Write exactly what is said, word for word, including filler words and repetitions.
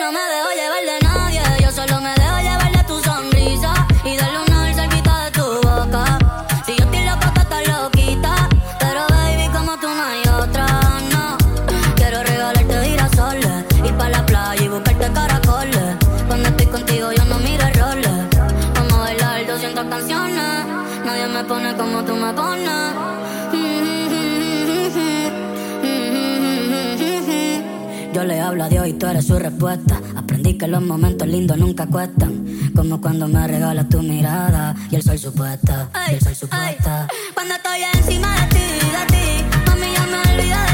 no me dejo llevar de nadie. Yo solo me dejo llevar de tu sonrisa y de luna cerquita de tu boca. Si yo estoy loca, tú estás loquita, pero baby, como tú no hay otra, no. Quiero regalarte girasoles, ir pa' la playa y buscarte caracoles. Cuando estoy contigo yo no miro errores. Vamos a bailar doscientas canciones, nadie me pone como tú me pones. Yo le hablo a Dios y tú eres su respuesta. Aprendí que los momentos lindos nunca cuestan, como cuando me regalas tu mirada y el sol supuesta, y el sol supuesta. Cuando estoy encima de ti, de ti, mami, yo me olvido de